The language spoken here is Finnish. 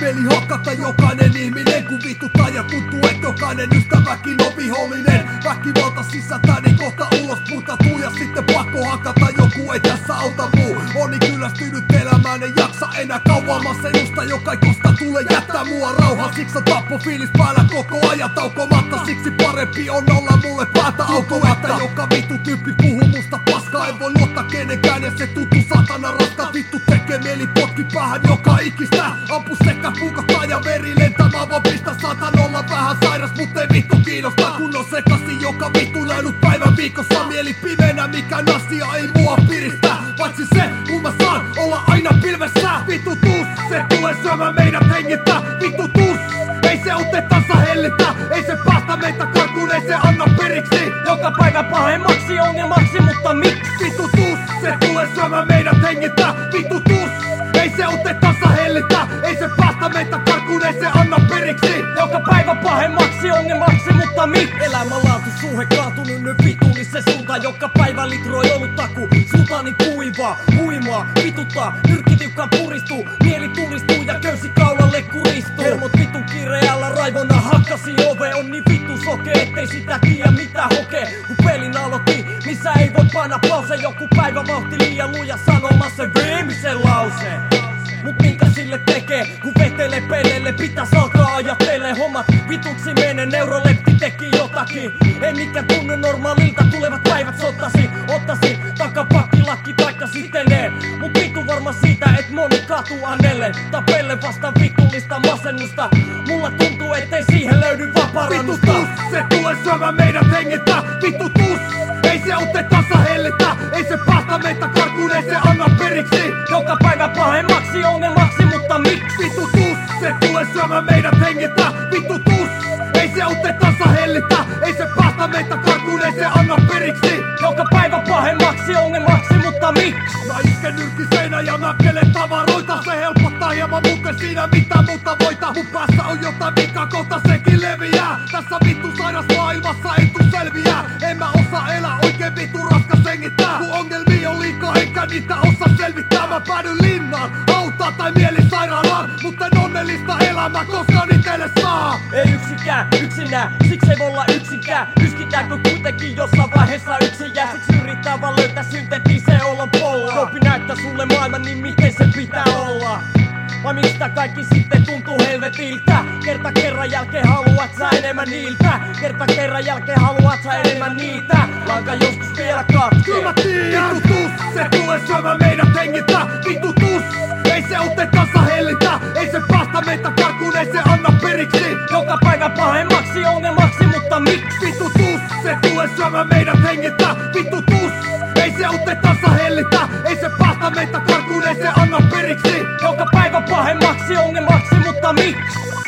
Veli hakata jokainen ihminen, kun vituttaa ja tuntuu, et jokainen ystäväkin on vihollinen. Väkivalta sisältää niin kohta ulos puitatuu ja sitten pakko hakata joku, ei tässä auta muu. Oni kyllästynyt elämään, en jaksa enää kauemmas edusta, joka ei kosta tule jättää mua rauhaan. Siksi on tappofiilis päällä koko ajan taukomatta, siksi parempi on olla mulle päätä aukomatta. Joka vittu tyyppi puhuu musta paskaa, en voi luottaa kenenkään ja se tuntuu satana raskaa. Vittu tekee mieli potki päähän joka ikistä, ampu sekä puukottaa ja veri lentämään, vaan pistä saatan olla vähän sairas, mut ei vittu kiinnosta. Kun on sekaisin joka vittu läinyt päivän viikossa, mieli pimeänä, mikään asia ei mua piristä. Paitsi se, kun mä saan olla aina pilvessä. Vittu tuus, se tulee syömään meidät hengittää. Vittu tuus, ei se otetansa hellitä. Ei se päästä meitä karkuun, ei se anna periksi. Joka päivä pahemmaksi ongelmaksi, mutta miksi? Vittu tuus, se tulee syömään meidät hengittää. Vittu tuus, ei se otetansa hellitä. Ei se päästä meitä karkuun, ei se anna periksi. Joka päivä pahemmaksi ongelmaksi, mutta miksi? Elämänlaatu suhe kaatunut nyt vitullisen suuntaan. Joka päivä litroi ollut taku, suuntaani kuivaa, huimaa, vituttaa, nyrkkitiukkaan puristuu. Mieli tulistuu ja köysi kaulalle kuristuu. Hermot vitun kireällä raivona hakkasi ove. On niin vittu soke, ettei sitä tiedä mitä hokee. Kun pelin aloitti, missä ei voi painaa pause. Joku päivä vauhti liian luja sanomassa sen viimeisen lauseen. Mut minkä sille tekee, kun vetelee peleille, pitäis alkaa ajattelee hommat. Vituksi menee, neurolepti teki jotakin. Ei mikään tunne normaalilta, tulevat päivät ottasi takapakkilakki taikka sitenee. Mut vitu varma siitä, et moni katuu hänelle. Tapelle vasta vitullista masennusta. Mulla tuntuu, ettei siihen löydy vaan parannusta. Vittu tuus, se tulee syömään meidät hengittää. Vittu tuus, ei se otetansa hellitä. Ei se päästä meitä karkuun, ei se anna periksi. Joka päivä pahemmaksi ongelmaksi, mutta miksi? Vittu tuus, se tulee syömään meidät hengittää. Vittu tuus, ei se otetansa hellitä. Ei se päästä meitä karkuun, ei se anna periksi. Joka päivä pahemmaksi ongelmaksi, mutta miksi? Mä isken nyrki seinään ja nakkelen tavaroita. Se helpottaa hieman, muuten siinä mitään muuta voita. Mun päässä on jotain vikaa, kohta sekin leviää. Tässä vittu sairas maailmassa ei tuu selviää. En mä osaa elää, oikein vittu raskas hengittää. Kun ongelmia on liikaa, enkä niitä osaa selvittää. Mä päädyn linnaan, autaan tai mielisairaalaan. Mutta en onnellista elämää, koska niitä saa. Ei yksikään, yksinään, siksi ei voi olla yksinkään. Yskitäänkö kuitenkin jossain vaiheessa yksin jää? Siksi yrittää vaan löytää syntetiseen olon polla. Kopi näyttää sulle maailman, niin miten se pitää olla? Vai mistä kaikki sitten tuntuu helvetiltä? Kerta kerran jälkeen haluat sä enemmän niiltä. Kerta kerran jälkeen haluat sä enemmän niitä. Lanka joskus vielä katkee. Kyllä mä tiedän. Vittu tuus, se tulee syömään meidät hengittää. Vittu tuus, ei se otetansa hellitä. Ei se päästä meitä karkuun, ei se anna periksi. Joka päivä pahemmaksi ongelmaksi, mutta miksi? Vittu tuus, se tulee syömään meidät hengittää. Vittu tuus, ei se otetansa hellitä. Ei se päästä meitä karkuun, ei se anna periksi. Joka päivä pahemmaksi ongelmaksi, mutta miksi?